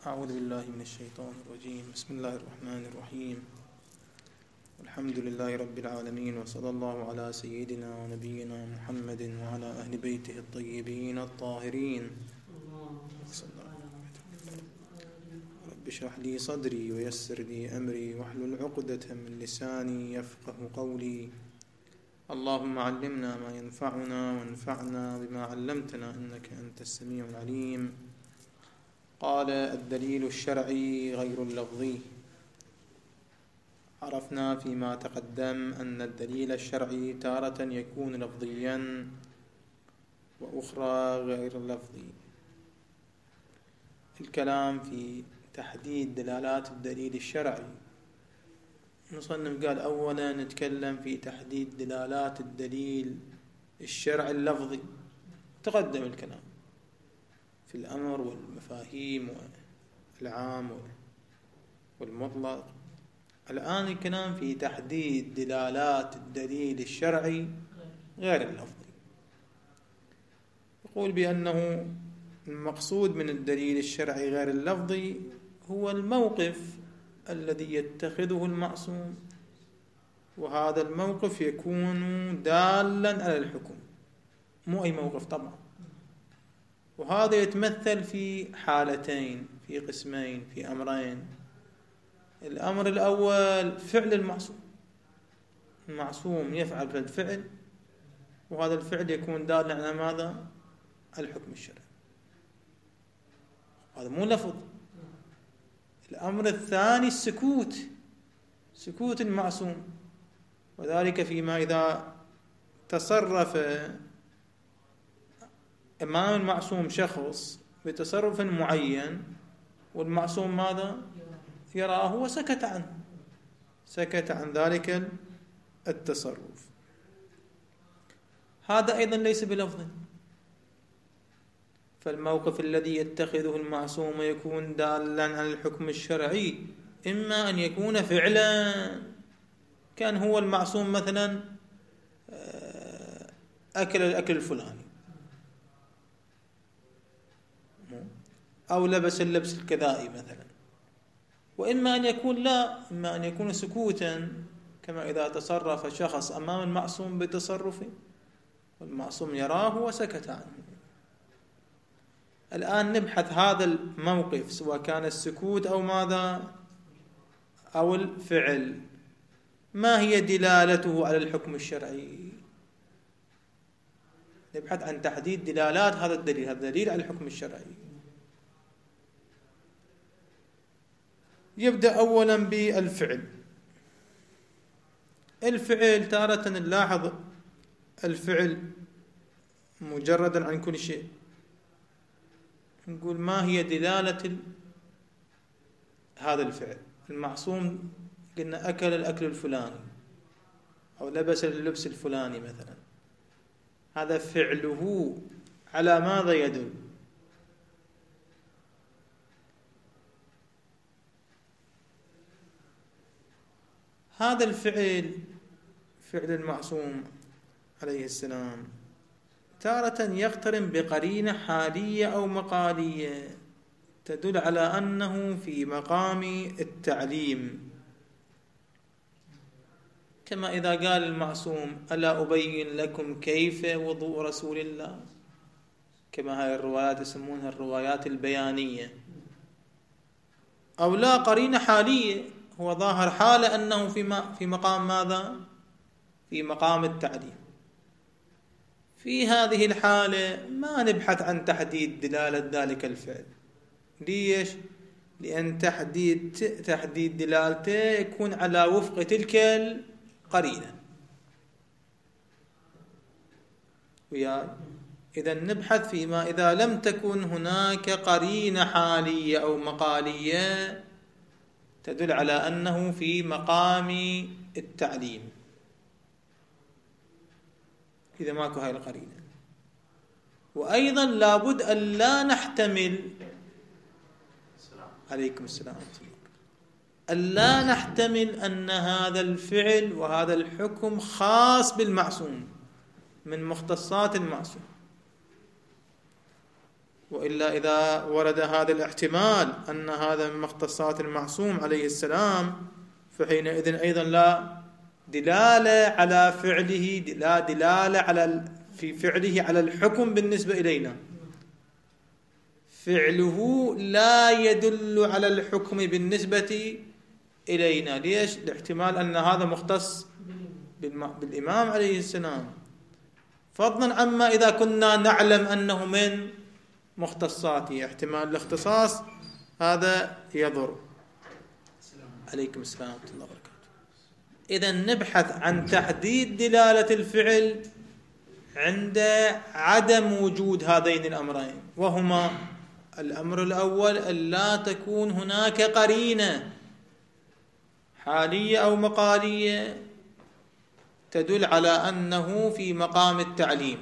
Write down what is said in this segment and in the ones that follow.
أعوذ بالله من الشيطان الرجيم. بسم الله الرحمن الرحيم. الحمد لله رب العالمين، وصلى الله على سيدنا ونبينا محمد وعلى أهل بيته الطيبين الطاهرين. رب اشرح لي صدري ويسر لي أمري واحلل عقدة من لساني يفقه قولي. اللهم علمنا ما ينفعنا وانفعنا بما علمتنا إنك أنت السميع العليم. قال: الدليل الشرعي غير اللفظي. عرفنا فيما تقدم أن الدليل الشرعي تارة يكون لفظيا وأخرى غير لفظي. الكلام في تحديد دلالات الدليل الشرعي. المصنف قال: أولا نتكلم في تحديد دلالات الدليل الشرعي اللفظي. تقدم الكلام في الأمر والمفاهيم والعام والمطلق. الآن الكلام في تحديد دلالات الدليل الشرعي غير اللفظي. يقول بأنه المقصود من الدليل الشرعي غير اللفظي هو الموقف الذي يتخذه المعصوم، وهذا الموقف يكون دالا على الحكم، مو أي موقف طبعا. وهذا يتمثل في حالتين، في قسمين، في أمرين. الأمر الأول فعل المعصوم. المعصوم يفعل الفعل، وهذا الفعل يكون دالا على ماذا؟ الحكم الشرعي. هذا مو لفظ. الأمر الثاني السكوت، سكوت المعصوم، وذلك فيما إذا تصرف أمام المعصوم شخص بتصرف معين والمعصوم ماذا؟ يراه وسكت عنه، سكت عن ذلك التصرف. هذا أيضا ليس بلفظ. فالموقف الذي يتخذه المعصوم يكون دالا على الحكم الشرعي، إما أن يكون فعلا، كان هو المعصوم مثلا أكل الأكل الفلاني، أو لبس اللبس الكذائي مثلا. وإما أن يكون لا، إما أن يكون سكوتا، كما إذا تصرف شخص أمام المعصوم بتصرفه والمعصوم يراه وسكت عنه. الآن نبحث هذا الموقف، سواء كان السكوت أو ماذا أو الفعل، ما هي دلالته على الحكم الشرعي. نبحث عن تحديد دلالات هذا الدليل، هذا الدليل على الحكم الشرعي. يبدأ أولا بالفعل. الفعل تارة نلاحظ الفعل مجردا عن كل شيء. نقول ما هي دلالة هذا الفعل. المعصوم قلنا أكل الأكل الفلاني أو لبس اللبس الفلاني مثلا، هذا فعله على ماذا يدل؟ هذا الفعل، فعل المعصوم عليه السلام، تارة يقترن بقرينة حالية أو مقالية تدل على أنه في مقام التعليم، كما إذا قال المعصوم: ألا أبين لكم كيف وضوء رسول الله، كما هاي الروايات يسمونها الروايات البيانية. أو لا، قرينة حالية، هو ظاهر حالة أنه في مقام ماذا؟ في مقام التعليم. في هذه الحالة ما نبحث عن تحديد دلالة ذلك الفعل. ليش؟ لأن تحديد دلالته يكون على وفق تلك القرينة. إذا نبحث فيما إذا لم تكن هناك قرينة حالية أو مقالية تدل على أنه في مقام التعليم، إذا ماكو هاي القرينة. وأيضا لابد أن لا نحتمل، عليكم السلام، أن لا نحتمل أن هذا الفعل وهذا الحكم خاص بالمعصوم من مختصات المعصوم. وإلا إذا ورد هذا الاحتمال أن هذا من مختصات المعصوم عليه السلام فحينئذ أيضا لا دلالة على فعله، لا دلالة على في فعله على الحكم بالنسبة إلينا. فعله لا يدل على الحكم بالنسبة إلينا. ليش؟ لاحتمال أن هذا مختص بالإمام عليه السلام، فضلا عما إذا كنا نعلم أنه من مختصاته. احتمال الاختصاص هذا يضر. عليكم السلام ورحمة الله وبركاته. إذن نبحث عن تحديد دلالة الفعل عند عدم وجود هذين الأمرين، وهما: الأمر الأول ألا تكون هناك قرينة حالية أو مقالية تدل على أنه في مقام التعليم،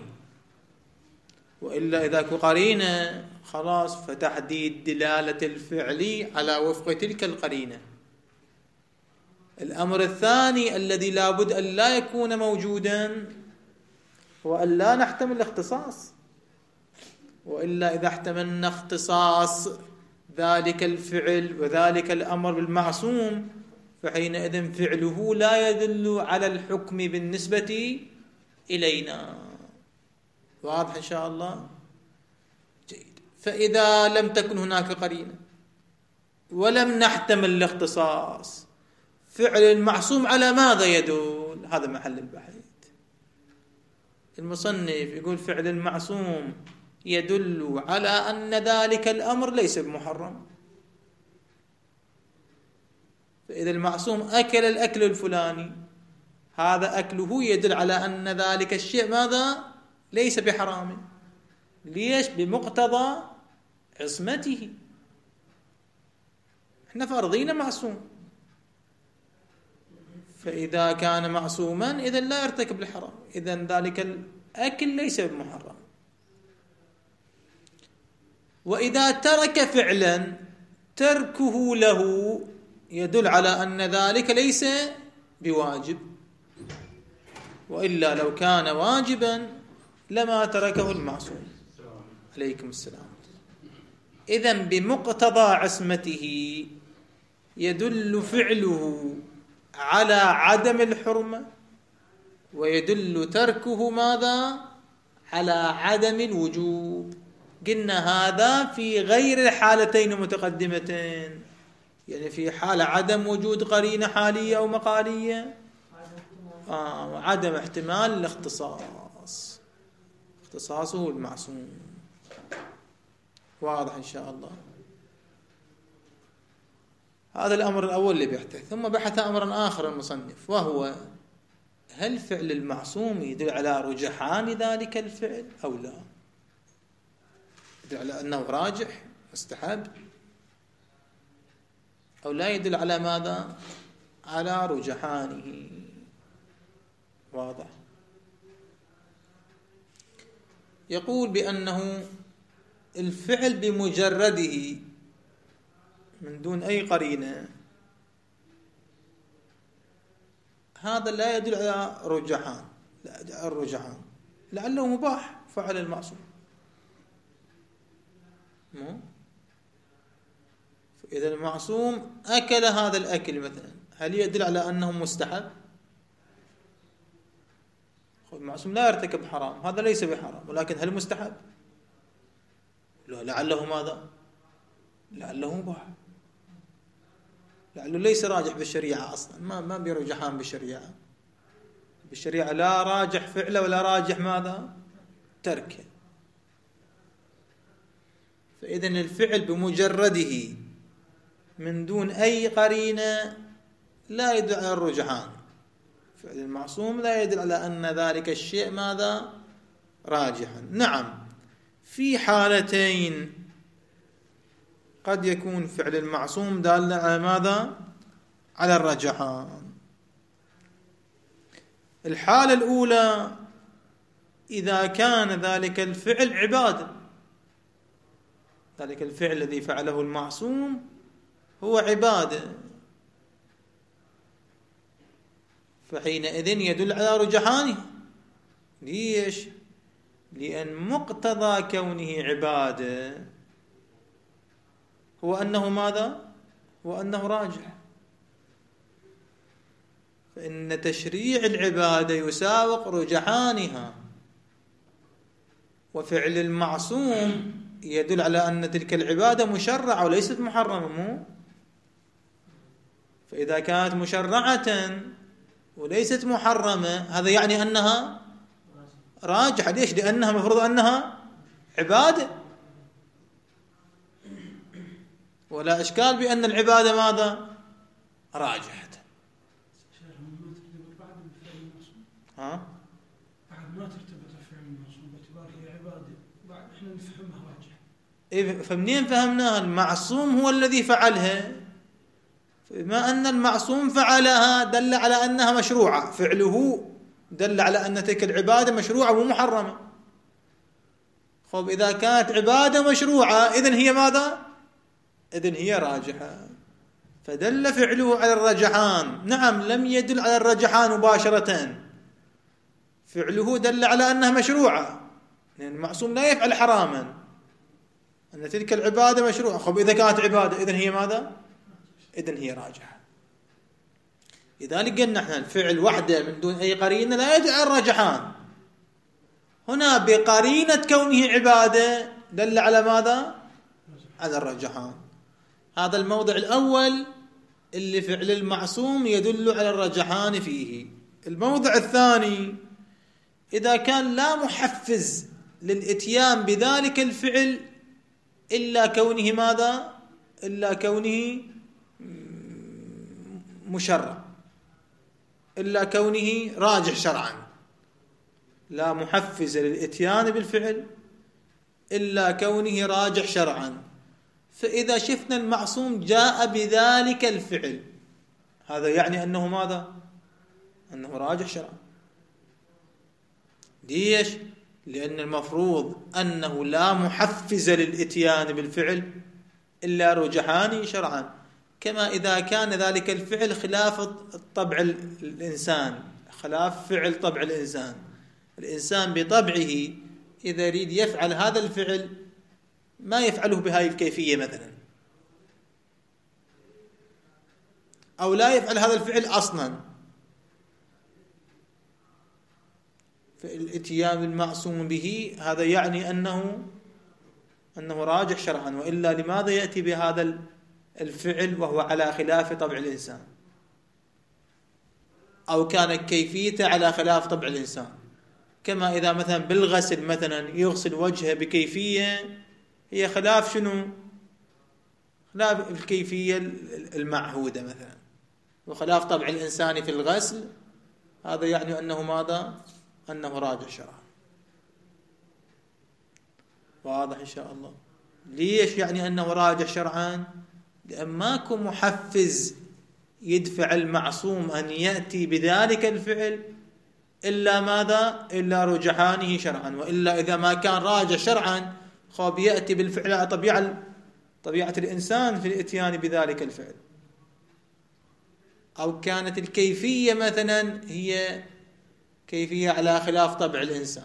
وإلا إذا قرينة خلاص فتحديد دلالة الفعل على وفق تلك القرينة. الأمر الثاني الذي لا بد أن لا يكون موجودا هو أن لا نحتمل الاختصاص، وإلا إذا احتملنا اختصاص ذلك الفعل وذلك الأمر بالمعصوم فحينئذ فعله لا يدل على الحكم بالنسبة إلينا. واضح إن شاء الله؟ جيد. فإذا لم تكن هناك قرينة ولم نحتمل الاختصاص، فعل المعصوم على ماذا يدل؟ هذا محل البحث. المصنف يقول فعل المعصوم يدل على أن ذلك الأمر ليس بمحرم. فإذا المعصوم أكل الأكل الفلاني، هذا أكله يدل على أن ذلك الشيء ماذا؟ ليس بحرام. ليش؟ بمقتضى عصمته. احنا فرضينا معصوم، فإذا كان معصوما إذن لا يرتكب الحرام، إذن ذلك الأكل ليس بمحرم. وإذا ترك فعلا تركه له يدل على أن ذلك ليس بواجب، وإلا لو كان واجبا لما تركه المعصوم. عليكم السلام. إذن بمقتضى عصمته يدل فعله على عدم الحرمة، ويدل تركه ماذا؟ على عدم الوجوب. قلنا هذا في غير الحالتين المتقدمتين، يعني في حال عدم وجود قرينة حالية أو مقالية، وعدم احتمال الاختصاص، اختصاصه المعصوم. واضح إن شاء الله؟ هذا الأمر الأول اللي بيحدث. ثم بحث أمرا آخر المصنف، وهو: هل فعل المعصوم يدل على رجحان ذلك الفعل أو لا؟ يدل على أنه راجح مستحب، أو لا يدل على ماذا؟ على رجحانه. واضح. يقول بأنه الفعل بمجرده من دون أي قرينة هذا لا يدل على رجحان، لا يدل على الرجحان، لعله مباح فعل المعصوم. إذا المعصوم أكل هذا الأكل مثلا، هل يدل على أنه مستحب؟ المعصوم لا يرتكب حرام، هذا ليس بحرام، ولكن هل مستحب؟ لا، لعله ماذا؟ لعله مباح، لعله ليس راجح بالشريعة أصلا، ما بيرجحان بالشريعة. بالشريعة لا راجح فعله ولا راجح ماذا؟ تركه. فإذن الفعل بمجرده من دون أي قرينة لا يدل على الرجحان. فعل المعصوم لا يدل على أن ذلك الشيء ماذا؟ راجحا. نعم، في حالتين قد يكون فعل المعصوم دال على ماذا؟ على الرجحان. الحالة الأولى إذا كان ذلك الفعل عبادة، ذلك الفعل الذي فعله المعصوم هو عبادة، فحينئذ يدل على رجحانه. ليش؟ لأن مقتضى كونه عبادة هو أنه ماذا؟ هو أنه راجح. فإن تشريع العبادة يساوق رجحانها، وفعل المعصوم يدل على أن تلك العبادة مشرعة وليست محرمة. مو فإذا كانت مشرعة وليست محرمة هذا يعني أنها راجحة. ليش؟ لأنها مفروض أنها عبادة، ولا إشكال بأن العبادة ماذا؟ راجحة. ها؟ بعد ما ترتبط الفعل المعصوم باعتبار هي عبادة، بعد احنا نفهمها راجحة. إيه، فمنين فهمناها؟ المعصوم هو الذي فعلها، بما أن المعصوم فعلها دل على أنها مشروعة، فعله دل على أن تلك العبادة مشروعة ومحرمة. خب إذا كانت عبادة مشروعة إذن هي ماذا؟ إذن هي راجحة. فدل فعله على الرجحان. نعم، لم يدل على الرجحان مباشرة، فعله دل على أنها مشروعة، لأن المعصوم لا يفعل حراما، أن تلك العبادة مشروعة. خب إذا كانت عبادة إذن هي ماذا؟ إذن هي راجحة. لذلك قلنا احنا الفعل وحده من دون أي قرينة لا يدعي الرجحان. هنا بقرينة كونه عبادة دل على ماذا؟ على الرجحان. هذا الموضع الأول اللي فعل المعصوم يدل على الرجحان فيه. الموضع الثاني، إذا كان لا محفز للإتيان بذلك الفعل إلا كونه ماذا؟ إلا كونه مشرع، إلا كونه راجح شرعا. لا محفز للإتيان بالفعل إلا كونه راجح شرعا. فإذا شفنا المعصوم جاء بذلك الفعل هذا يعني أنه ماذا؟ أنه راجح شرعا. ليش؟ لأن المفروض أنه لا محفز للإتيان بالفعل إلا رجحانه شرعا. كما إذا كان ذلك الفعل خلاف طبع الإنسان، خلاف فعل طبع الإنسان. الإنسان بطبعه إذا يريد يفعل هذا الفعل ما يفعله بهذه الكيفية مثلا، أو لا يفعل هذا الفعل أصلا. فالإتيان المعصوم به هذا يعني أنه راجح شرعا، وإلا لماذا يأتي بهذا الفعل وهو على خلاف طبع الإنسان، أو كانت كيفيته على خلاف طبع الإنسان؟ كما إذا مثلا بالغسل مثلا يغسل وجهه بكيفية هي خلاف شنو؟ خلاف الكيفية المعهودة مثلا، وخلاف طبع الإنسان في الغسل. هذا يعني أنه ماذا؟ أنه راجح شرعا. واضح إن شاء الله. ليش يعني أنه راجح شرعا؟ لأن ماكو محفز يدفع المعصوم أن يأتي بذلك الفعل إلا ماذا؟ إلا رجحانه شرعا. وإلا إذا ما كان راجح شرعا خب يأتي بالفعل على طبيعة الإنسان في الإتيان بذلك الفعل، أو كانت الكيفية مثلا هي كيفية على خلاف طبع الإنسان،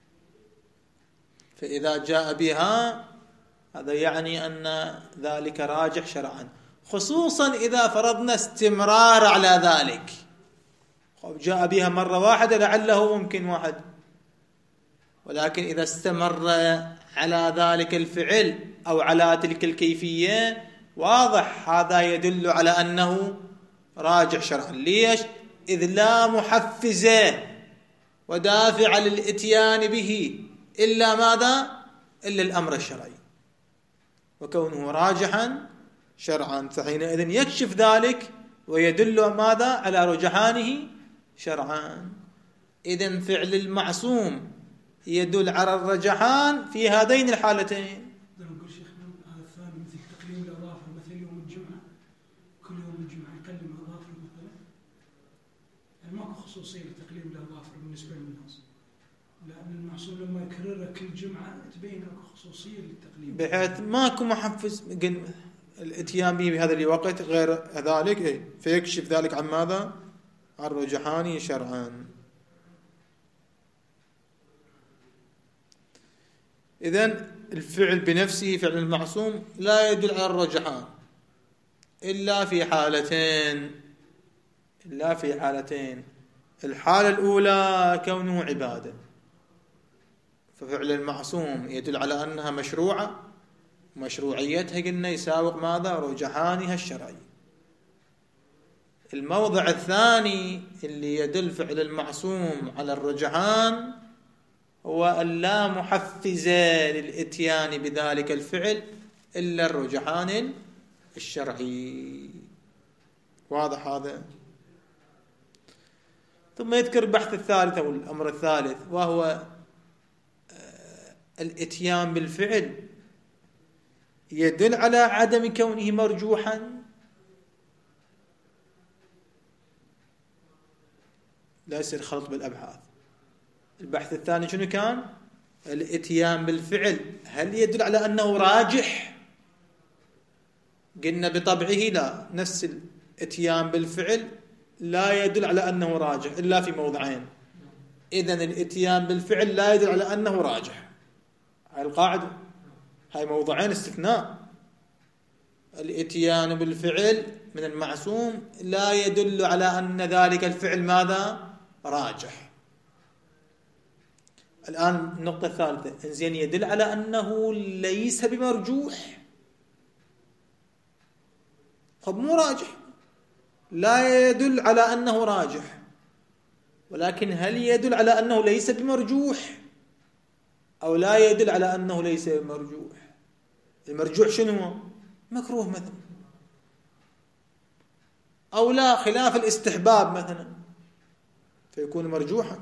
فإذا جاء بها هذا يعني أن ذلك راجح شرعا. خصوصا إذا فرضنا استمرار على ذلك، جاء بها مرة واحدة لعله ممكن واحد، ولكن إذا استمر على ذلك الفعل أو على تلك الكيفية واضح هذا يدل على أنه راجح شرعا. ليش؟ إذ لا محفز ودافع للإتيان به إلا ماذا؟ إلا الأمر الشرعي، وكونه راجحا شرعا فحينئذ يكشف ذلك ويدل ماذا؟ على رجحانه شرعا. إذن فعل المعصوم يدل على الرجحان في هذين الحالتين. نقول شيخنا هذا الثاني مثل تقليم الأظافر، مثل يوم الجمعة كل يوم الجمعة يقلم الأظافر مثلا، يعني ماكو خصوصية لتقليم الأظافر بالنسبة للناس، لأن المعصوم لما يكررها كل جمعة تبين اكو خصوصية للتقليم، بحيث ماكو محفز الاتيان به بهذا الوقت غير ذلك، فيكشف ذلك عن ماذا؟ عن رجحانه شرعا. إذن الفعل بنفسه فعل المعصوم لا يدل على الرجحان إلا في حالتين. الحالة الأولى كونه عبادة، ففعل المعصوم يدل على أنها مشروعة، مشروعيتها قلنا يساوق ماذا؟ رجحانها الشرعي. الموضع الثاني اللي يدل فعل المعصوم على الرجحان هو أن لا محفز للإتيان بذلك الفعل إلا الرجحان الشرعي. واضح هذا؟ ثم يذكر البحث الثالث أو الأمر الثالث، وهو الإتيان بالفعل يدل على عدم كونه مرجوحا، لا يصير خلط بالأبحاث. البحث الثاني شنو كان؟ الإتيان بالفعل هل يدل على أنه راجح؟ قلنا بطبعه لا، نفس الإتيان بالفعل لا يدل على أنه راجح إلا في موضعين. إذن الإتيان بالفعل لا يدل على أنه راجح، هاي القاعدة، هاي موضعين استثناء. الإتيان بالفعل من المعصوم لا يدل على أن ذلك الفعل ماذا؟ راجح. الآن النقطة الثالثة، إنزين يدل على أنه ليس بمرجوح، طب مو راجح، لا يدل على أنه راجح، ولكن هل يدل على أنه ليس بمرجوح أو لا يدل على أنه ليس بمرجوح؟ المرجوح شنو؟ مكروه مثلا، أو لا خلاف الاستحباب مثلا فيكون مرجوحا.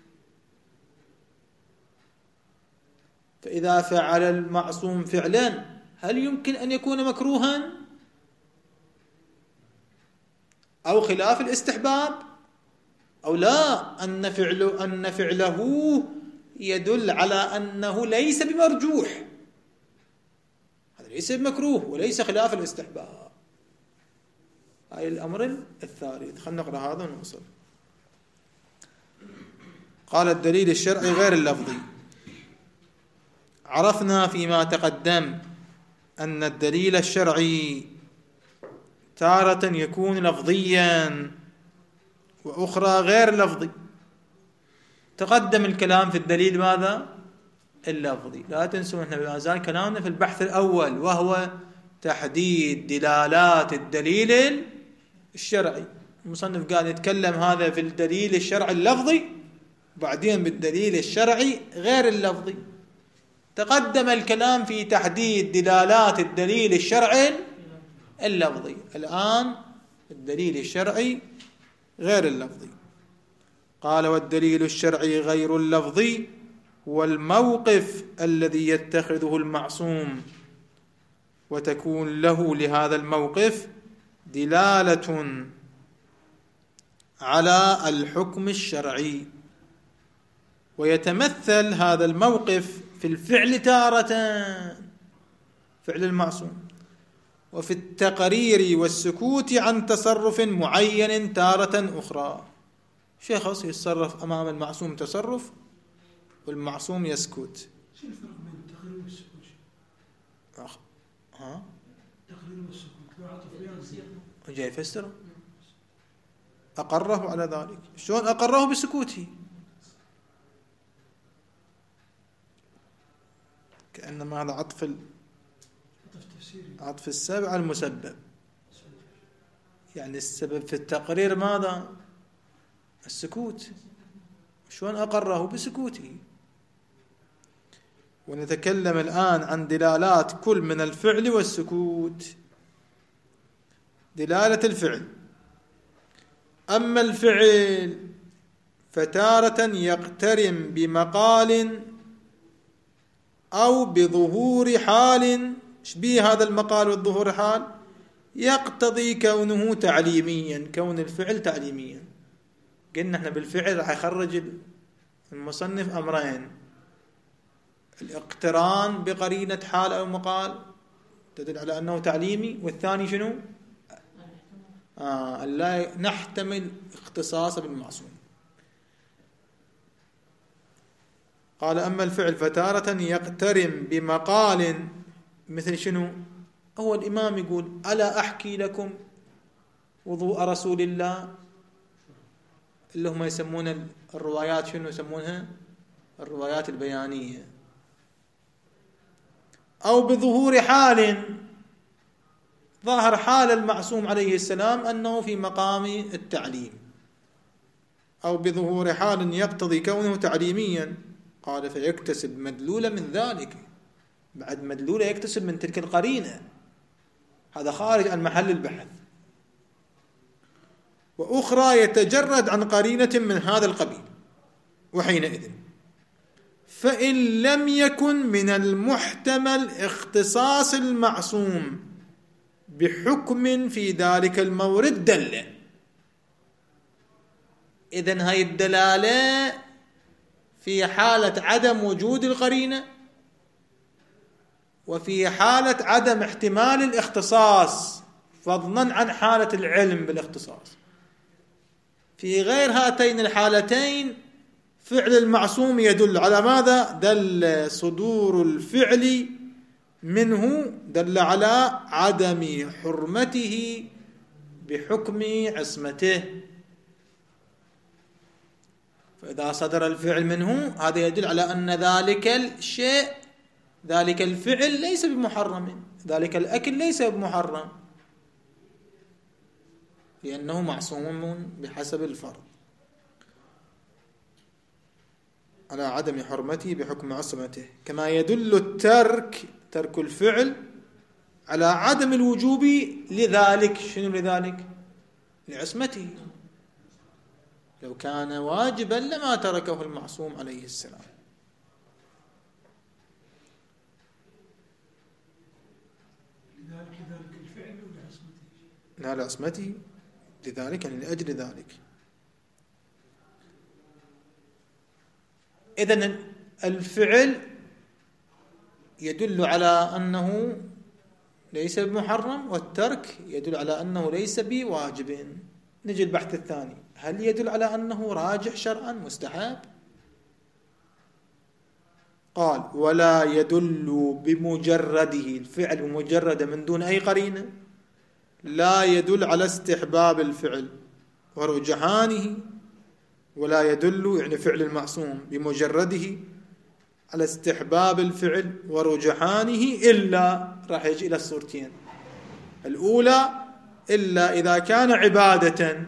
فإذا فعل المعصوم فعلا هل يمكن أن يكون مكروها أو خلاف الاستحباب، أو لا أن فعله يدل على أنه ليس بمرجوح، هذا ليس بمكروه وليس خلاف الاستحباب. هاي الأمر الثالث. خلنا نقرأ هذا ونوصل. قال الدليل الشرعي غير اللفظي. عرفنا فيما تقدم أن الدليل الشرعي تارة يكون لفظيا وأخرى غير لفظي. تقدم الكلام في الدليل ماذا؟ اللفظي. لا تنسوا أنه ما زال كلامنا في البحث الأول، وهو تحديد دلالات الدليل الشرعي. المصنف قال يتكلم هذا في الدليل الشرعي اللفظي، وبعدين بالدليل الشرعي غير اللفظي. تقدم الكلام في تحديد دلالات الدليل الشرعي اللفظي، الآن الدليل الشرعي غير اللفظي. قال والدليل الشرعي غير اللفظي هو الموقف الذي يتخذه المعصوم، وتكون له لهذا الموقف دلالة على الحكم الشرعي، ويتمثل هذا الموقف في الفعل تارة، فعل المعصوم، وفي التقرير والسكوت عن تصرف معين تارة أخرى. شخص يتصرف أمام المعصوم تصرف والمعصوم يسكت. شو الفرق بين التقرير والسكوت؟ التقرير والسكوت جاي يفسره. أقره على ذلك. شلون أقره؟ بسكوته، كأنما هذا عطف السبب على المسبب. يعني السبب في التقرير ماذا؟ السكوت. شلون أقره؟ بسكوته. ونتكلم الآن عن دلالات كل من الفعل والسكوت. دلالة الفعل: أما الفعل فتارة يقترن بمقال أو بظهور حال. شبيه هذا المقال والظهور حال يقتضي كونه تعليميا، كون الفعل تعليميا. قلنا احنا بالفعل راح يخرج المصنف أمرين: الاقتران بقرينة حال أو مقال تدل على أنه تعليمي، والثاني شنو؟ لا نحتمل اختصاص بالمعصوم. قال أما الفعل فتارة يقترن بمقال مثل شنو؟ هو الإمام يقول ألا أحكي لكم وضوء رسول الله، اللي هم يسمون الروايات شنو يسمونها؟ الروايات البيانية. أو بظهور حال، ظاهر حال المعصوم عليه السلام أنه في مقام التعليم، أو بظهور حال يقتضي كونه تعليميا. قال فيكتسب مدلولة من ذلك، بعد مدلولة يكتسب من تلك القرينة، هذا خارج عن محل البحث. وأخرى يتجرد عن قرينة من هذا القبيل، وحينئذ فإن لم يكن من المحتمل اختصاص المعصوم بحكم في ذلك المورد دل. إذن هاي الدلالة في حالة عدم وجود القرينة، وفي حالة عدم احتمال الاختصاص، فضلا عن حالة العلم بالاختصاص. في غير هاتين الحالتين فعل المعصوم يدل على ماذا؟ دل صدور الفعل منه دل على عدم حرمته بحكم عصمته. فإذا صدر الفعل منه هذا يدل على أن ذلك الشيء، ذلك الفعل ليس بمحرم، ذلك الأكل ليس بمحرم، لأنه معصوم بحسب الفرض على عدم حرمته بحكم عصمته. كما يدل ترك الفعل على عدم الوجوب لذلك. شنو لذلك؟ لعصمته. لو كان واجبا لما تركه المعصوم عليه السلام. لذلك الفعل ولعصمته، لا لعصمته، لذلك يعني لأجل ذلك. إذن الفعل يدل على أنه ليس بمحرم، والترك يدل على أنه ليس بواجب. نجي البحث الثاني، هل يدل على أنه راجح شرعا مستحب؟ قال ولا يدل بمجرده، الفعل بمجرد من دون أي قرينة لا يدل على استحباب الفعل ورجحانه، ولا يدل يعني فعل المعصوم بمجرده على استحباب الفعل ورجحانه إلا، راح يجي إلى الصورتين. الأولى إلا إذا كان عبادة،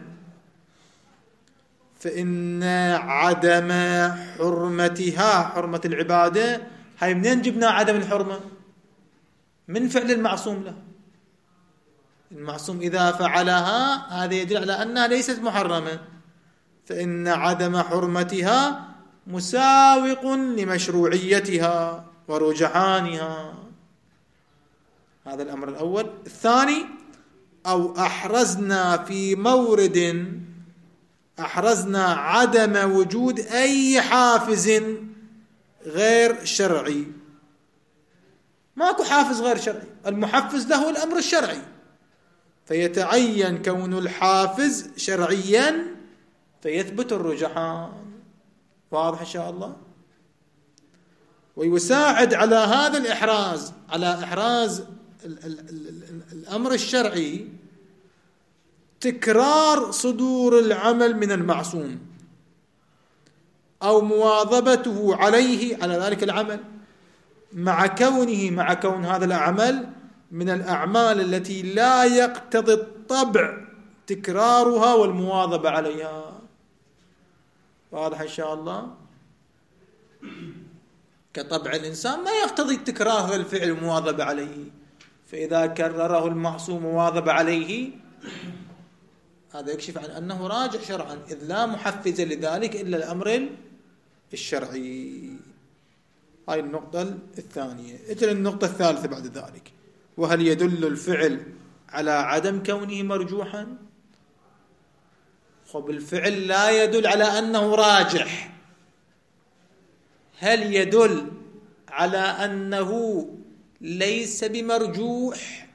فإن عدم حرمتها، حرمة العبادة هاي منين جبنا عدم الحرمة؟ من فعل المعصوم له. المعصوم إذا فعلها هذا يدل على أنها ليست محرمة، فإن عدم حرمتها مساوق لمشروعيتها ورجحانها. هذا الأمر الأول. الثاني أو أحرزنا في مورد، أحرزنا عدم وجود أي حافز غير شرعي. ماكو حافز غير شرعي، المحفز له الأمر الشرعي، فيتعين كون الحافز شرعيا فيثبت الرجحان. واضح إن شاء الله؟ ويساعد على هذا الإحراز، على إحراز الأمر الشرعي، تكرار صدور العمل من المعصوم أو مواظبته عليه على ذلك العمل، مع كون هذا العمل من الأعمال التي لا يقتضي الطبع تكرارها والمواظبة عليها. واضح إن شاء الله؟ كطبع الإنسان ما يقتضي التكرار هذا الفعل المواظبة عليه، فإذا كرره المعصوم مواظبة عليه هذا يكشف عن أنه راجع شرعا، إذ لا محفز لذلك إلا الأمر الشرعي. هاي النقطة الثانية. اجل النقطة الثالثة بعد ذلك، وهل يدل الفعل على عدم كونه مرجوحا؟ خب الفعل لا يدل على أنه راجح، هل يدل على أنه ليس بمرجوح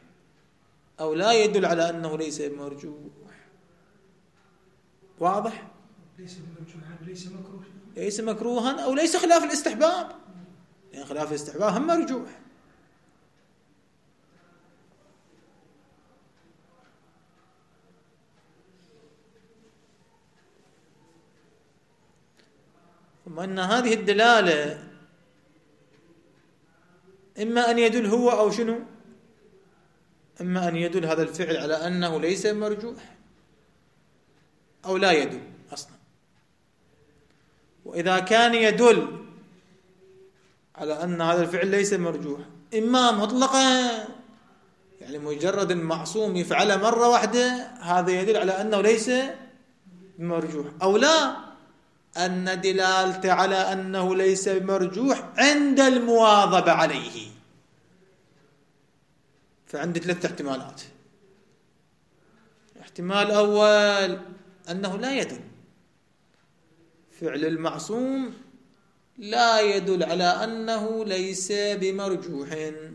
أو لا يدل على أنه ليس بمرجوح؟ واضح؟ ليس بمرجوحا، ليس مكروها، ليس مكروها أو ليس خلاف الاستحباب، لأن خلاف الاستحباب هم مرجوح. ثم أن هذه الدلالة إما أن يدل هو أو شنو، إما أن يدل هذا الفعل على أنه ليس مرجوح أو لا يدل أصلا. وإذا كان يدل على أن هذا الفعل ليس مرجوح، إما مطلقا يعني مجرد المعصوم يفعل مرة واحدة هذا يدل على أنه ليس مرجوح، أو لا، أن دلالته على أنه ليس مرجوح عند المواظبة عليه. فعندي 3 احتمالات. احتمال أول أنه لا يدل، فعل المعصوم لا يدل على أنه ليس بمرجوح.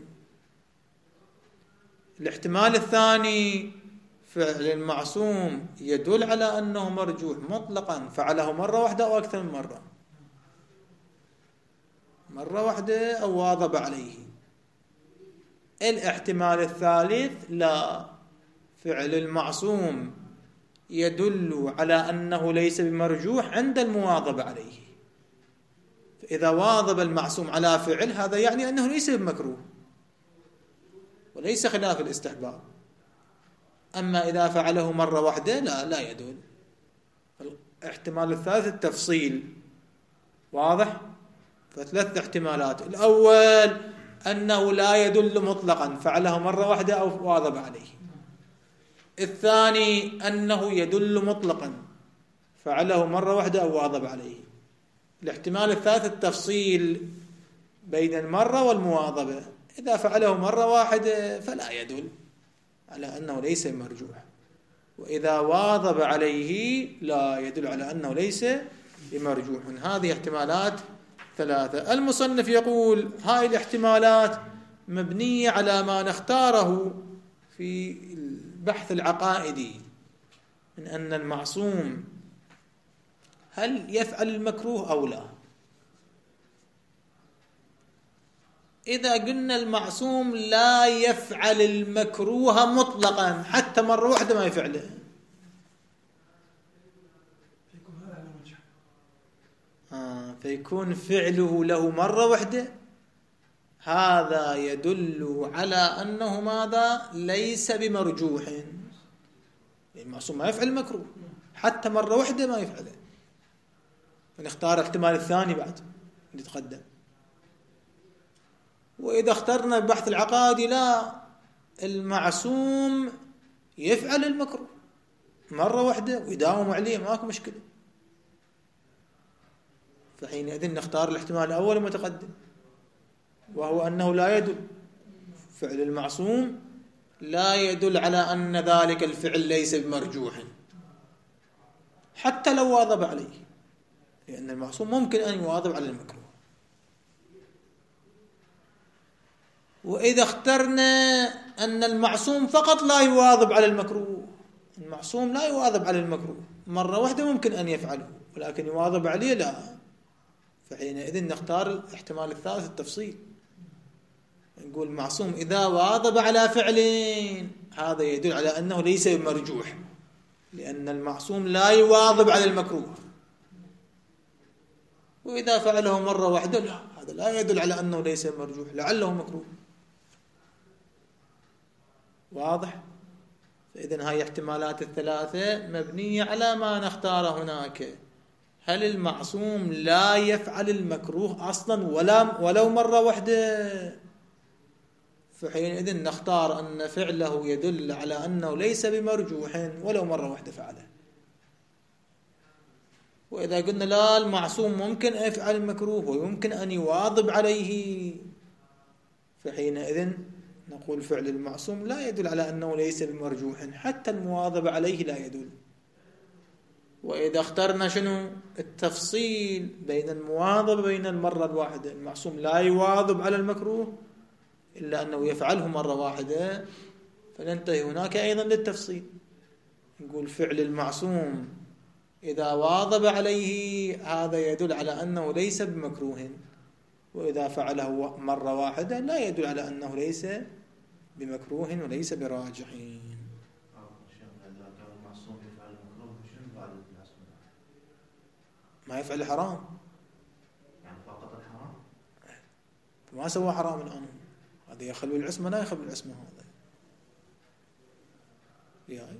الاحتمال الثاني فعل المعصوم يدل على أنه مرجوح مطلقا، فعله مرة واحدة أو أكثر من مرة واحدة أو واظب عليه. الاحتمال الثالث لا، فعل المعصوم يدل على أنه ليس بمرجوح عند المواظبة عليه. فإذا واظب المعصوم على فعل هذا يعني أنه ليس بمكروه وليس خلاف الاستحباب. أما إذا فعله مرة واحدة لا يدل. الاحتمال الثالث التفصيل، واضح؟ ف3 احتمالات. الأول أنه لا يدل مطلقا، فعله مرة واحدة أو واظب عليه. الثاني أنه يدل مطلقا، فعله مرة واحدة أو واظب عليه. الاحتمال الثالث التفصيل بين المرة والمواظبة، إذا فعله مرة واحدة فلا يدل على أنه ليس مرجوح، وإذا واظب عليه لا يدل على أنه ليس بمرجوح. هذه احتمالات 3. المصنف يقول هاي الاحتمالات مبنية على ما نختاره في البحث العقائدي من أن المعصوم هل يفعل المكروه أو لا. إذا قلنا المعصوم لا يفعل المكروه مطلقا حتى مرة واحدة ما يفعله، فيكون فعله له مرة واحدة، هذا يدل على أنه ماذا؟ ليس بمرجوح. المعصوم ما يفعل المكروه حتى مرة واحدة ما يفعله. فنختار الاحتمال الثاني بعد نتقدم. وإذا اخترنا البحث العقادي لا، المعصوم يفعل المكروه مرة واحدة ويداوم عليه ماكو مشكلة، فحينئذ نختار الاحتمال الأول المتقدم، وهو أنه لا يدل، فعل المعصوم لا يدل على أن ذلك الفعل ليس بمرجوح حتى لو واظب عليه، لأن المعصوم ممكن أن يواظب على المكروه. وإذا اخترنا أن المعصوم فقط لا يواظب على المكروه، المعصوم لا يواظب على المكروه مرة واحدة ممكن أن يفعله ولكن يواظب عليه لا، فحينئذ نختار الاحتمال الثالث التفصيل، نقول المعصوم إذا واظب على فعلين هذا يدل على أنه ليس بمرجوح، لأن المعصوم لا يواظب على المكروه. وإذا فعله مرة واحدة لا، هذا لا يدل على أنه ليس مرجوح، لعله مكروه. واضح؟ فإذن هاي احتمالات 3 مبنية على ما نختار هناك. هل المعصوم لا يفعل المكروه أصلا ولو مرة واحدة؟ فحينئذ نختار أن فعله يدل على أنه ليس بمرجوح ولو مرة واحدة فعله. وإذا قلنا لا، المعصوم ممكن أن يفعل المكروه ويمكن أن يواظب عليه، فحينئذ نقول فعل المعصوم لا يدل على أنه ليس بمرجوح حتى المواظبة عليه لا يدل. وإذا اخترنا شنو؟ التفصيل بين المواظبة بين المرة الواحدة، المعصوم لا يواظب على المكروه إلا أنه يفعله مرة واحدة، فننتهي هناك أيضا للتفصيل، نقول فعل المعصوم إذا واظب عليه هذا يدل على أنه ليس بمكروه، وإذا فعله مرة واحدة لا يدل على أنه ليس بمكروه وليس براجح. ما يفعل الحرام، يعني فقط الحرام، فما سوى حرام الآن، هذا يخلو العصمة لا يخلو العصمة هذا يعني،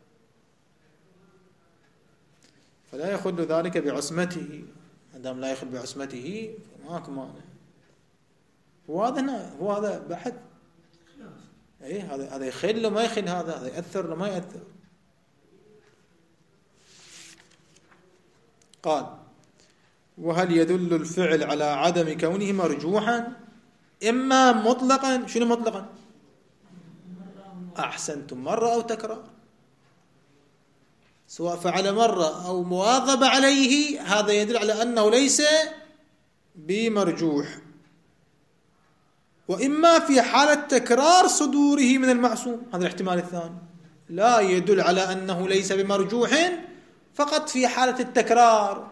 فلا يخل ذلك بعصمته، ما دام لا يخل بعصمته فماكو مانع. هو هذا بحث، هذا يخل لو ما يخل، هذا يأثر لو ما يأثر. قال: وهل يدل الفعل على عدم كونه مرجوحا؟ إما مطلقا، شنو مطلقا؟ أحسنتم، مرة أو تكرار، سواء فعل مرة أو مواظب عليه، هذا يدل على أنه ليس بمرجوح. وإما في حالة تكرار صدوره من المعصوم، هذا الاحتمال الثاني، لا يدل على أنه ليس بمرجوح فقط في حالة التكرار،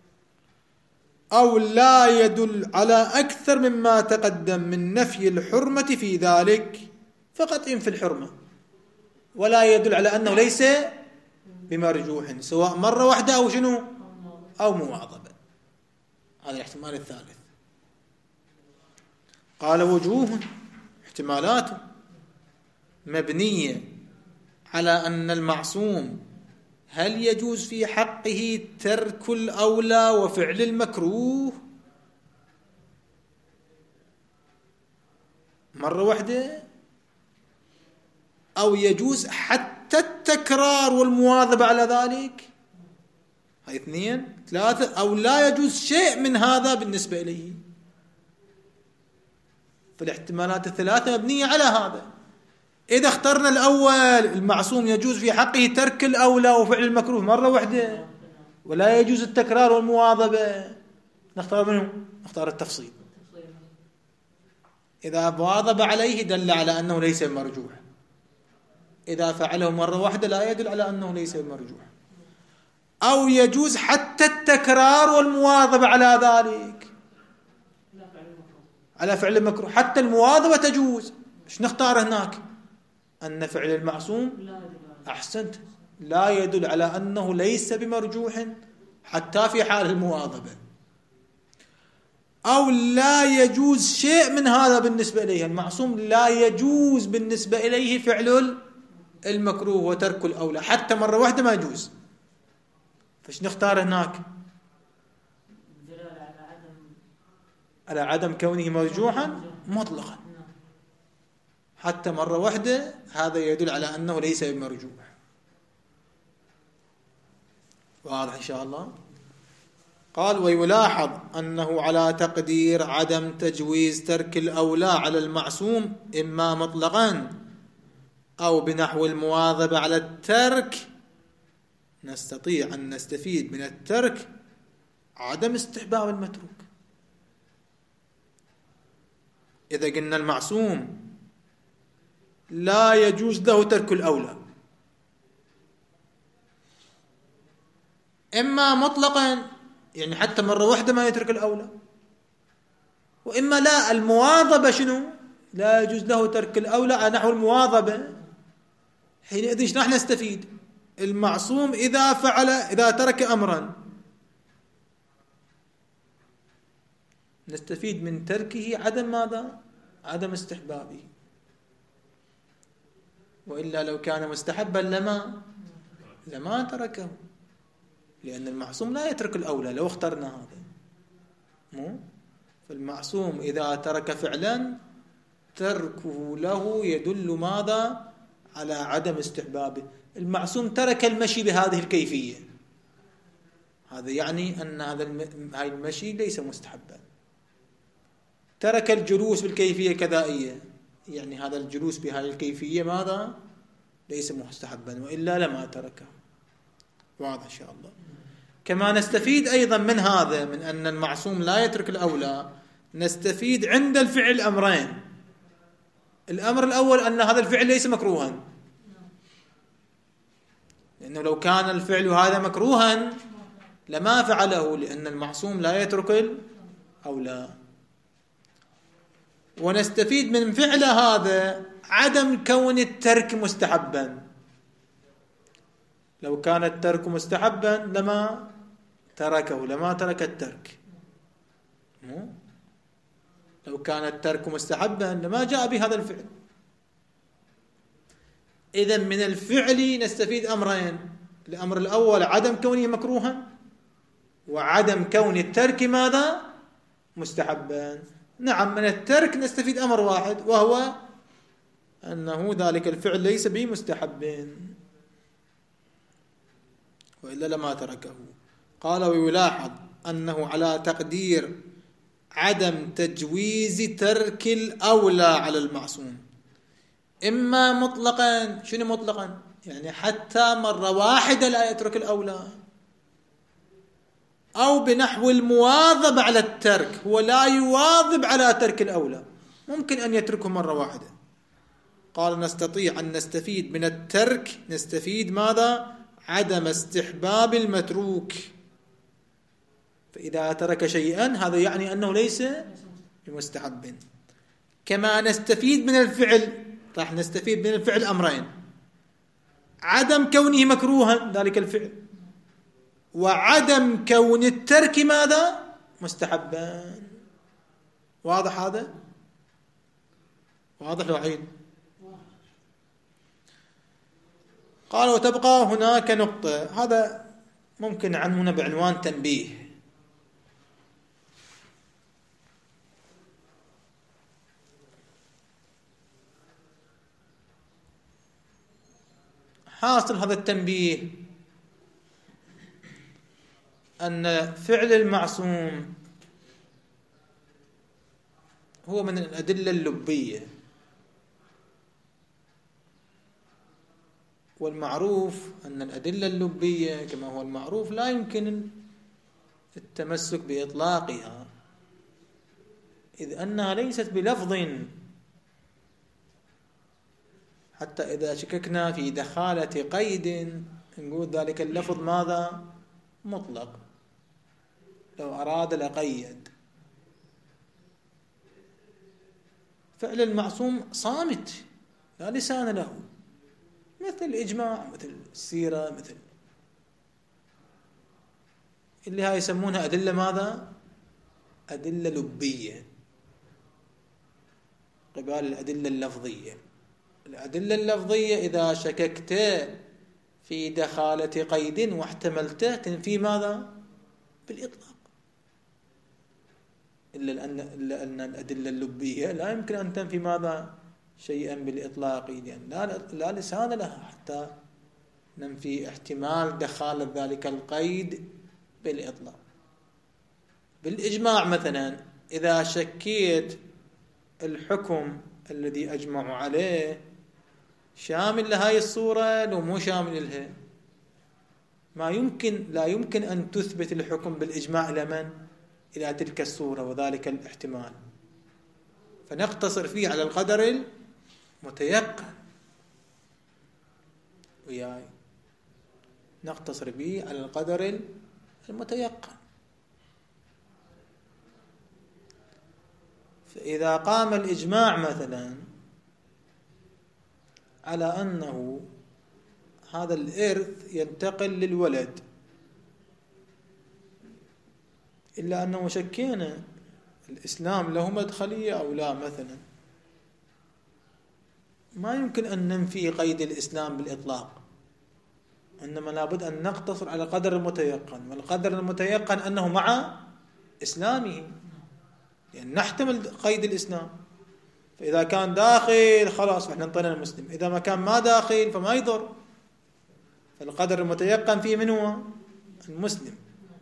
أو لا يدل على أكثر مما تقدم من نفي الحرمة في ذلك، فقط إن في الحرمة، ولا يدل على أنه ليس بمرجوح سواء مرة واحدة أو شنو أو مواظبة. هذا الاحتمال الثالث. قال: وجوه، احتمالات مبنية على أن المعصوم هل يجوز في حقه ترك الأولى وفعل المكروه مرة واحدة، أو يجوز حتى التكرار والمواظبة على ذلك، هاي 2 3، أو لا يجوز شيء من هذا بالنسبة إليه. فالاحتمالات الثلاثة مبنية على هذا. إذا اخترنا الأول، المعصوم يجوز في حقه ترك الأولى وفعل المكروه مرة واحدة، ولا يجوز التكرار والمواظبة، نختار منه؟ نختار التفصيل. إذا واظب عليه دل على أنه ليس مرجوح، إذا فعله مرة واحدة لا يدل على أنه ليس مرجوح. أو يجوز حتى التكرار والمواظبة على ذلك، على فعل المكروه، حتى المواظبة تجوز. إيش نختار هناك؟ أن فعل المعصوم أحسنت لا يدل على أنه ليس بمرجوح حتى في حال المواظبة. أو لا يجوز شيء من هذا بالنسبة إليه، المعصوم لا يجوز بالنسبة إليه فعل المكروه وترك الأولى، حتى مرة واحدة ما يجوز. فايش نختار هناك؟ على عدم كونه مرجوحا مطلقا، حتى مرة واحدة هذا يدل على أنه ليس بمرجوح. واضح إن شاء الله. قال: ويلاحظ أنه على تقدير عدم تجويز ترك الأولى على المعصوم إما مطلقا أو بنحو المواظبة على الترك، نستطيع أن نستفيد من الترك عدم استحباب المتروك. إذا قلنا المعصوم لا يجوز له ترك الأولى، إما مطلقا يعني حتى مرة واحدة ما يترك الأولى، وإما لا، المواظبة شنو؟ لا يجوز له ترك الأولى على نحو المواظبة. حينئذ ايش راح نستفيد؟ المعصوم إذا ترك أمرا نستفيد من تركه عدم ماذا؟ عدم استحبابه. وإلا لو كان مستحبا لما تركه، لأن المعصوم لا يترك الأولى لو اخترنا هذا. فالمعصوم إذا ترك فعلا تركه له يدل ماذا؟ على عدم استحبابه. المعصوم ترك المشي بهذه الكيفية، هذا يعني أن هاي المشي ليس مستحبا. ترك الجلوس بالكيفية كذائية، يعني هذا الجلوس بهذه الكيفية ماذا؟ ليس مستحبا، وإلا لما تركه. واضح إن شاء الله. كما نستفيد أيضا من هذا، من أن المعصوم لا يترك الأولى، نستفيد عند الفعل أمرين. الأمر الأول أن هذا الفعل ليس مكروها، لأنه لو كان الفعل هذا مكروها لما فعله، لأن المعصوم لا يترك الأولى. ونستفيد من فعل هذا عدم كون الترك مستحبا. لو كان الترك مستحبا لما تركه، لما ترك الترك. لو كان الترك مستحبا لما جاء بهذا الفعل. إذن من الفعل نستفيد أمرين: الأمر الأول عدم كونه مكروها، وعدم كون الترك ماذا؟ مستحبا. نعم، من الترك نستفيد أمر واحد، وهو أنه ذلك الفعل ليس بمستحب، وإلا لما تركه. قال: ويلاحظ أنه على تقدير عدم تجويز ترك الأولى على المعصوم، إما مطلقا. شنو مطلقا؟ يعني حتى مرة واحدة لا يترك الأولى، أو بنحو المواظبة على الترك، هو لا يواظب على ترك الأولى، ممكن أن يتركه مرة واحدة. قال: نستطيع أن نستفيد من الترك، نستفيد ماذا؟ عدم استحباب المتروك. فإذا ترك شيئا هذا يعني أنه ليس بمستحب. كما نستفيد من الفعل، راح نستفيد من الفعل أمرين: عدم كونه مكروها ذلك الفعل، وعدم كون الترك ماذا؟ مستحبا. واضح هذا؟ واضح لو عيد؟ قال: وتبقى هناك نقطة، هذا ممكن عنونا بعنوان تنبيه. حاصل هذا التنبيه أن فعل المعصوم هو من الأدلة اللبية، والمعروف أن الأدلة اللبية كما هو المعروف لا يمكن التمسك بإطلاقها، إذ أنها ليست بلفظ، حتى إذا شككنا في دخالة قيد نقول ذلك اللفظ ماذا؟ مطلق، لو أراد لقيد. فعل المعصوم صامت لا لسان له، مثل الإجماع، مثل السيرة، مثل اللي هاي يسمونها أدلة ماذا؟ أدلة لبية قبال الأدلة اللفظية. الأدلة اللفظية إذا شككت في دخالة قيد واحتملته تنفي ماذا؟ بالإطلاق. إلا أن الأدلة اللبية لا يمكن أن تنفي ماذا؟ شيئا بالإطلاق، يعني لا لسان لها حتى ننفي احتمال دخالة ذلك القيد بالإطلاق. بالإجماع مثلا إذا شكيت الحكم الذي أجمعوا عليه شامل لهاي الصورة لو مو شامل لها، لا يمكن أن تثبت الحكم بالإجماع إلى من؟ إلى تلك الصورة وذلك الاحتمال، فنقتصر فيه على القدر المتيقن. وياي نقتصر به على القدر المتيقن. فإذا قام الإجماع مثلا على أنه هذا الإرث ينتقل للولد، إلا أنه شكينا الإسلام له مدخلية أو لا مثلا، ما يمكن أن ننفي قيد الإسلام بالإطلاق، إنما لابد أن نقتصر على قدر المتيقن، والقدر المتيقن أنه مع إسلامه، يعني نحتمل قيد الإسلام. فإذا كان داخل خلاص احنا انطينا المسلم، إذا ما كان ما داخل فما يضر، فالقدر المتيقن فيه من هو؟ المسلم.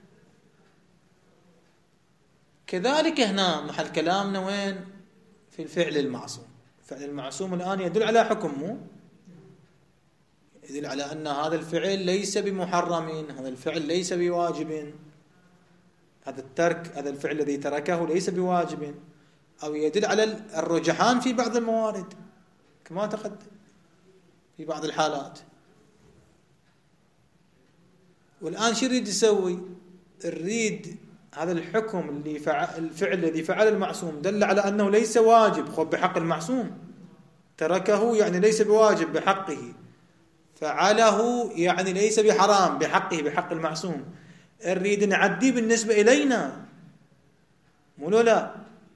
كذلك هنا محل كلامنا وين؟ في الفعل المعصوم. فعل المعصوم الآن يدل على حكمه، يدل على أن هذا الفعل ليس بمحرم، هذا الفعل ليس بواجب، هذا الترك، هذا الفعل الذي تركه ليس بواجب، أو يدل على الرجحان في بعض الموارد كما تقدم في بعض الحالات. والآن شو يريد يسوي؟ يريد هذا الحكم الفعل الذي فعل المعصوم دل على أنه ليس واجب خب بحق المعصوم، تركه يعني ليس بواجب بحقه، فعله يعني ليس بحرام بحقه بحق المعصوم. نريد نعديه بالنسبة إلينا، مو لا،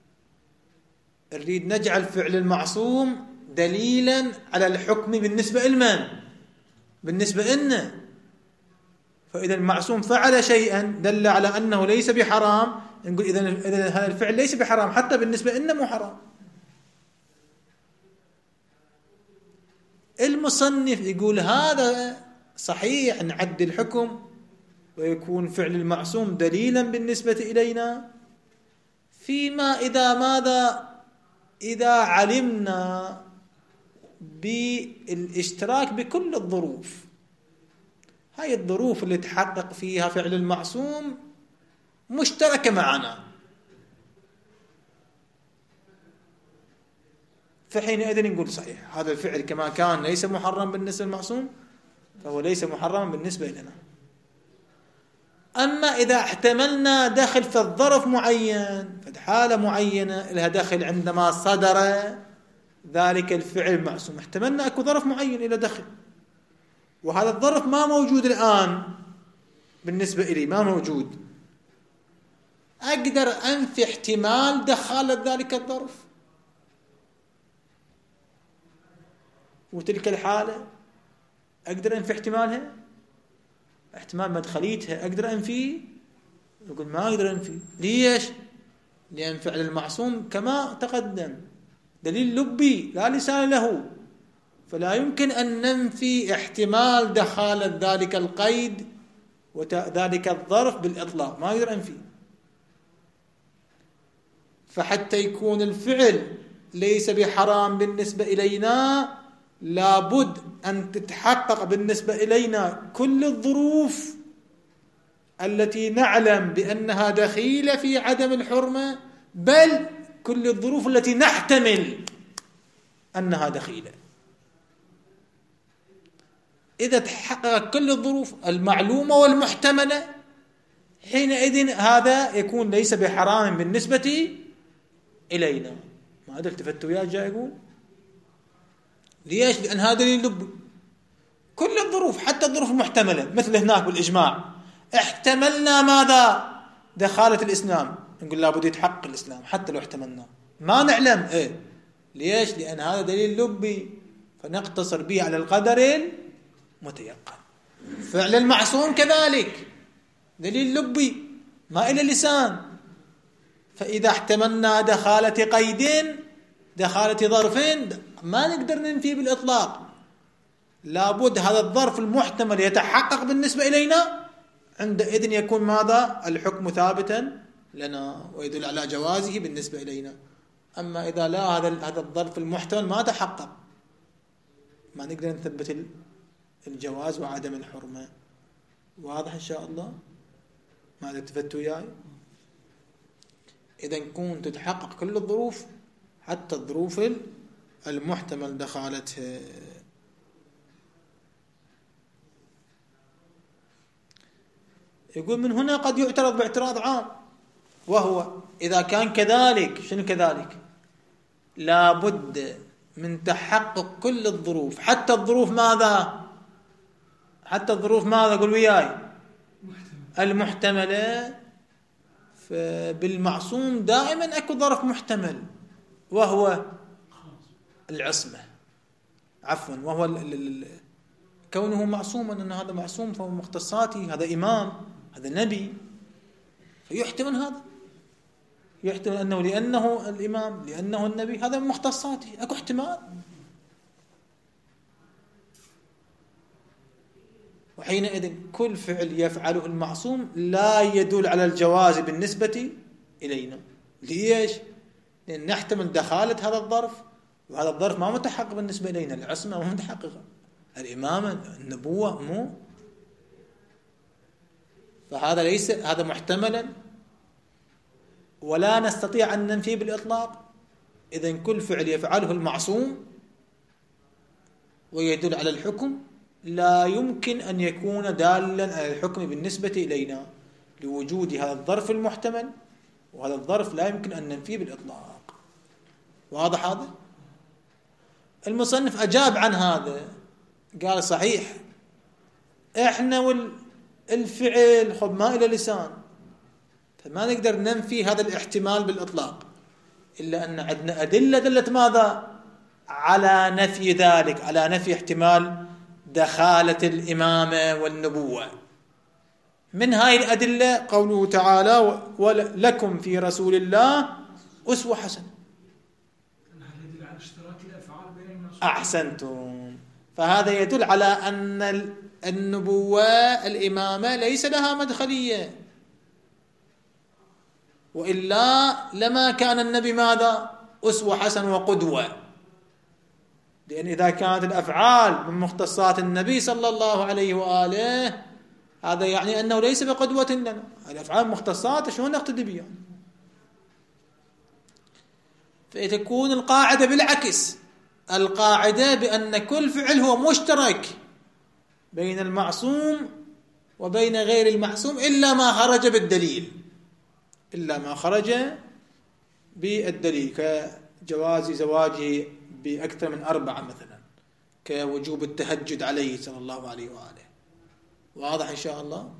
نريد نجعل فعل المعصوم دليلا على الحكم بالنسبة لمن؟ بالنسبة لنا. فإذا المعصوم فعل شيئا دل على أنه ليس بحرام، نقول إذا هذا الفعل ليس بحرام حتى بالنسبة لنا مو حرام. المصنف يقول هذا صحيح نعدي الحكم ويكون فعل المعصوم دليلا بالنسبة إلينا فيما إذا ماذا؟ إذا علمنا بالاشتراك بكل الظروف. هاي الظروف اللي تحقق فيها فعل المعصوم مشتركة معنا، فحينئذ نقول صحيح هذا الفعل كما كان ليس محرم بالنسبة للمعصوم فهو ليس محرما بالنسبة لنا. أما إذا احتملنا دخل في الظرف معين، في حالة معينة لها دخل عندما صدر ذلك الفعل المعصوم، احتملنا أكو ظرف معين إلى دخل، وهذا الظرف ما موجود الآن بالنسبة إلي، ما موجود، أقدر أنفي احتمال دخالة ذلك الظرف، وتلك الحالة أقدر أنفي احتمالها، احتمال مدخليتها أقدر أنفيه؟ نقول ما أقدر أنفيه. ليش؟ لأن فعل المعصوم كما تقدم دليل لبي لا لسان له، فلا يمكن أن ننفي احتمال دخالة ذلك القيد وذلك الظرف بالإطلاق، ما أقدر أنفيه. فحتى يكون الفعل ليس بحرام بالنسبة إلينا لابد أن تتحقق بالنسبة إلينا كل الظروف التي نعلم بأنها دخيلة في عدم الحرمة، بل كل الظروف التي نحتمل أنها دخيلة. إذا تحقق كل الظروف المعلومة والمحتملة حينئذ هذا يكون ليس بحرام بالنسبة إلينا. ما هذا التفتوا يا جاي يقول ليش؟ لأن هذا دليل لبي، كل الظروف حتى الظروف المحتملة، مثل هناك بالإجماع احتملنا ماذا؟ دخالة الإسلام، نقول لابد يتحقق الإسلام حتى لو احتملنا، ما نعلم ليش؟ لأن هذا دليل لبي فنقتصر به على القدر المتيقن. فعل المعصوم كذلك دليل لبي ما إلى لسان، فإذا احتملنا دخالة قيد دخالة ظرفين ما نقدر ننفي بالإطلاق، لابد هذا الظرف المحتمل يتحقق بالنسبة إلينا، عندئذ يكون ماذا؟ الحكم ثابتا لنا ويدل على جوازه بالنسبة إلينا. أما إذا لا هذا الظرف المحتمل ما تحقق ما نقدر نثبت الجواز وعدم الحرمة. واضح إن شاء الله؟ ماذا اتفقتوا وياي؟ إذا كنت تتحقق كل الظروف حتى الظروف المحتمل دخالتها. يقول من هنا قد يعترض باعتراض عام، وهو إذا كان كذلك شنو كذلك؟ لابد من تحقق كل الظروف حتى الظروف ماذا؟ حتى الظروف ماذا؟ قل وياي المحتملة. بالمعصوم دائما أكو ظرف محتمل وهو العصمة، عفوا، وهو كونه معصوما، أن هذا معصوم فهو مختصاتي، هذا إمام، هذا نبي، فيحتمل هذا، يحتمل أنه لأنه الإمام لأنه النبي هذا من مختصاته، أكو احتمال. وحينئذ كل فعل يفعله المعصوم لا يدل على الجواز بالنسبة إلينا. ليش؟ لأن نحتمل دخالة هذا الظرف، وهذا الظرف ما متحقق بالنسبة إلينا، العصمة ما متحققة، الإمامة النبوة مو، فهذا ليس هذا محتملا ولا نستطيع أن ننفيه بالإطلاق. إذن كل فعل يفعله المعصوم ويدل على الحكم لا يمكن أن يكون دالا على الحكم بالنسبة إلينا لوجود هذا الظرف المحتمل، وهذا الظرف لا يمكن أن ننفيه بالإطلاق. واضح هذا؟ المصنف أجاب عن هذا، قال صحيح إحنا والفعل خب ما إلى لسان، فما نقدر ننفي هذا الاحتمال بالإطلاق، إلا أن عندنا أدلة دلت ماذا؟ على نفي ذلك، على نفي احتمال دخالة الإمامة والنبوة. من هاي الأدلة قوله تعالى ولكم في رسول الله أسوة حسنة. أحسنتم. فهذا يدل على أن النبوة الإمامة ليس لها مدخلية، وإلا لما كان النبي ماذا؟ أسوة حسنة وقدوة. لأن إذا كانت الأفعال من مختصات النبي صلى الله عليه وآله هذا يعني أنه ليس بقدوة لنا. الأفعال مختصات شلون نقتدي بها؟ فتكون القاعدة بالعكس، القاعدة بأن كل فعل هو مشترك بين المعصوم وبين غير المعصوم إلا ما خرج بالدليل، إلا ما خرج بالدليل، كجواز زواجه بأكثر من 4 مثلا، كوجوب التهجد عليه صلى الله عليه وآله. واضح إن شاء الله؟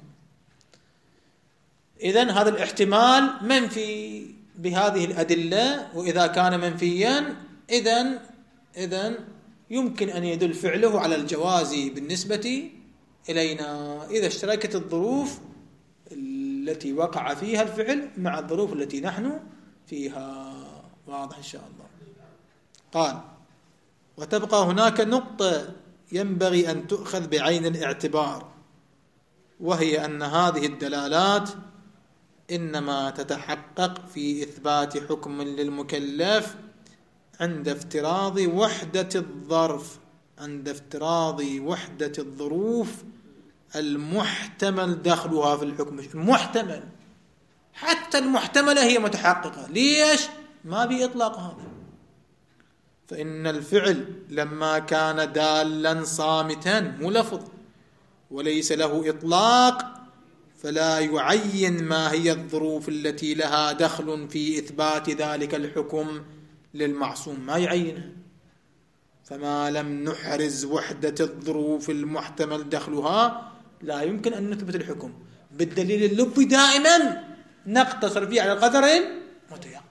إذن هذا الاحتمال منفي بهذه الأدلة، وإذا كان منفيا إذن يمكن أن يدل فعله على الجواز بالنسبة إلينا إذا اشتركت الظروف التي وقع فيها الفعل مع الظروف التي نحن فيها. واضح إن شاء الله؟ قال وتبقى هناك نقطة ينبغي أن تؤخذ بعين الاعتبار، وهي أن هذه الدلالات إنما تتحقق في إثبات حكم للمكلف عند افتراض وحدة الظرف، عند افتراض وحدة الظروف المحتمل دخلها في الحكم. المحتمل، حتى المحتملة هي متحققة. ليش؟ ما بإطلاق هذا. فإن الفعل لما كان دالا صامتا مو لفظ وليس له إطلاق فلا يعين ما هي الظروف التي لها دخل في إثبات ذلك الحكم للمعصوم، ما يعينها. فما لم نحرز وحدة الظروف المحتمل دخلها لا يمكن أن نثبت الحكم. بالدليل اللبي دائما نقتصر فيه على القدر المتيقن.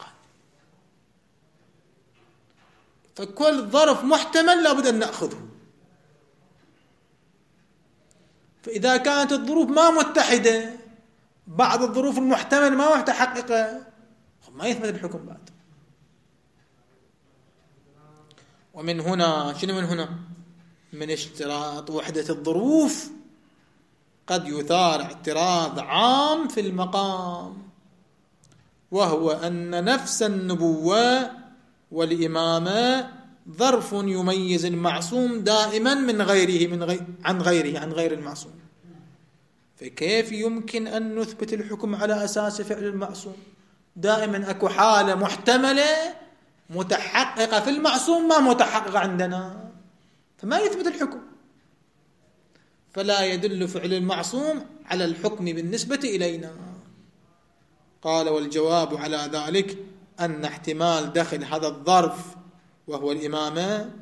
فكل ظرف محتمل لابد أن نأخذه. فإذا كانت الظروف ما متحدة، بعض الظروف المحتمل ما متحققة، ما يثبت الحكم بعد. ومن هنا شنو من هنا؟ من اشتراط وحدة الظروف قد يثار اعتراض عام في المقام، وهو أن نفس النبوة والإمامة ظرف يميز المعصوم دائما عن غير المعصوم. فكيف يمكن أن نثبت الحكم على أساس فعل المعصوم؟ دائما أكو حالة محتملة متحققة في المعصوم ما متحققة عندنا، فما يثبت الحكم. فلا يدل فعل المعصوم على الحكم بالنسبة إلينا. قال والجواب على ذلك أن احتمال دخل هذا الظرف وهو الإمامة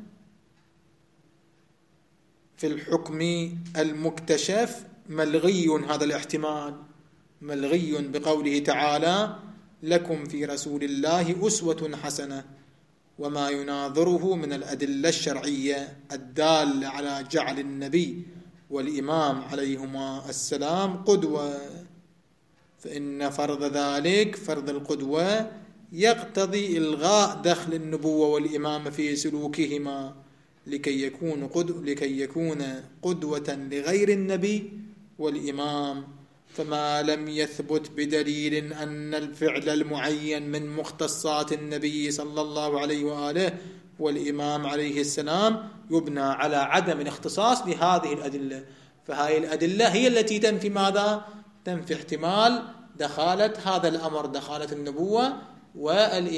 في الحكم المكتشف ملغي. هذا الاحتمال ملغي بقوله تعالى لكم في رسول الله أسوة حسنة، وما يناظره من الأدلة الشرعية الدالة على جعل النبي والإمام عليهما السلام قدوة. فإن فرض ذلك، فرض القدوة، يقتضي إلغاء دخل النبوة والإمامة في سلوكهما لكي يكون قدوة لغير النبي والإمام. فما لم يثبت بدليل أن الفعل المعين من مختصات النبي صلى الله عليه وآله والإمام عليه السلام يبنى على عدم الاختصاص لهذه الأدلة. فهذه الأدلة هي التي تنفي ماذا؟ تنفي احتمال دخالة هذا الأمر، دخالة النبوة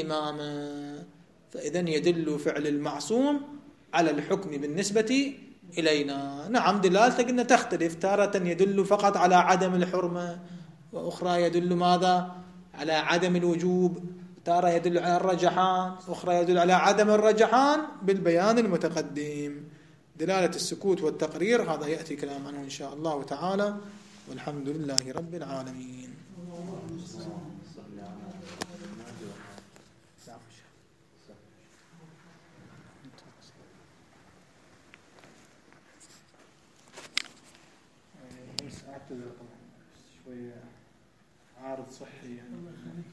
والإمامة. فإذن يدل فعل المعصوم على الحكم بالنسبة إلينا. نعم دلالته قلنا تختلف، تارة يدل فقط على عدم الحرمة، وأخرى يدل ماذا؟ على عدم الوجوب، تارة يدل على الرجحان، أخرى يدل على عدم الرجحان بالبيان المتقدم. دلالة السكوت والتقرير هذا يأتي كلام عنه إن شاء الله تعالى، والحمد لله رب العالمين. شوية عارض صحي يعني.